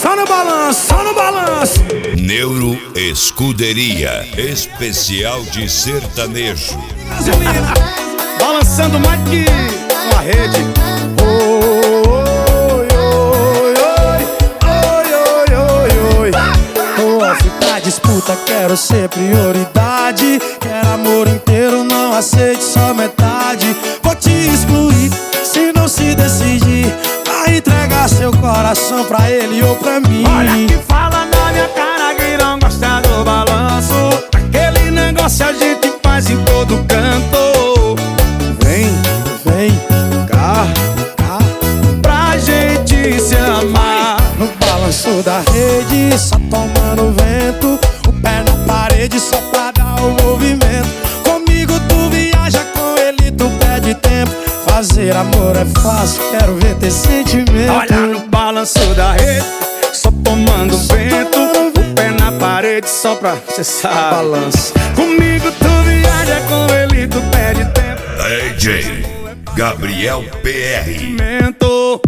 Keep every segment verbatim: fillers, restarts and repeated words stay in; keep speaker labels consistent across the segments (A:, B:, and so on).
A: Só no balanço, só no balanço.
B: Neuro Escuderia, especial de sertanejo.
A: Gasolina, balançando mais que uma rede. Oi, oi, oi, oi, oi, oi. Tô pra disputa, quero ser prioridade. Quero amor inteiro, não aceite só metade. Vou te excluir se não se decidir. Vai entregar seu coração pra ele ou pra mim.
C: Olha que fala na minha cara que não gosta do balanço. Aquele negócio a gente faz em todo canto.
A: Vem, vem, cá, cá,
C: pra gente se amar.
A: no balanço da rede, só tomando vento. O pé na parede só pra dar o movimento. Comigo tu viaja, com ele tu perde tempo. Fazer amor é fácil, quero ver ter sentimento.
C: Olha no balanço da rede, só tomando vento. O pé na parede só pra, cê sabe.
A: Balança.
C: Comigo tu viaja, com ele tu perde tempo.
B: D J Gabriel P R.
C: Mento.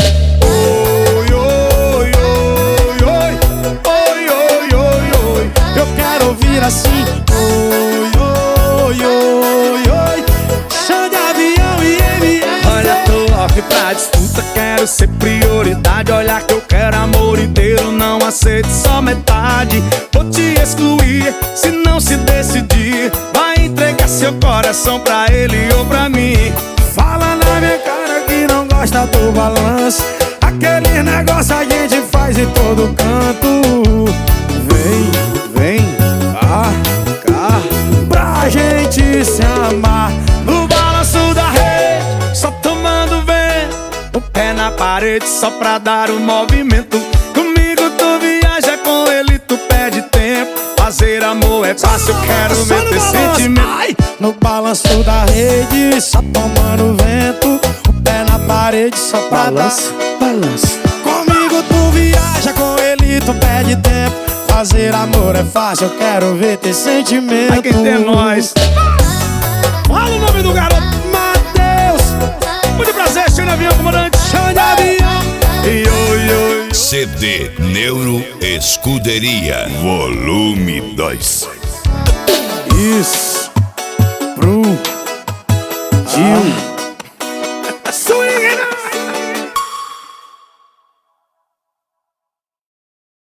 C: Oi, oi, oi, oi, oi, oi, oi, oi.
A: Eu quero ouvir assim. Oi, oi, oi, oi. Chão de avião e M S.
C: Olha, tô off pra disputa, quero ser prioridade. Olha que eu quero amor inteiro, não aceito só metade. Vou te excluir se não se decidir. Vai entregar seu coração pra ele ou pra mim.
A: Fala na minha cara que não gosta do balanço. Aquele negócio a gente faz em todo canto. Vem, vem, cá, cá, pra gente se amar.
C: No balanço da rede, só tomando vento. O pé na parede só pra dar o movimento. Comigo tu viaja, com ele tu perde tempo. Fazer amor é fácil, eu quero
A: Só
C: ver
A: no
C: ter
A: balanço.
C: sentimento.
A: Ai, no balanço da rede, só tomando vento. O pé na parede só pra
C: Balança,
A: dar.
C: balança.
A: Comigo tu viaja, com ele tu perde tempo. Fazer amor é fácil, eu quero ver ter sentimento.
C: Ai, quem tem é nós.
A: Fala o nome do garoto, Matheus.
C: Muito prazer, chão de avião, comandante.
A: Chão de avião.
C: E oi, oi.
B: C D Neuro Escuderia, volume dois.
A: Isso. Pro Gil.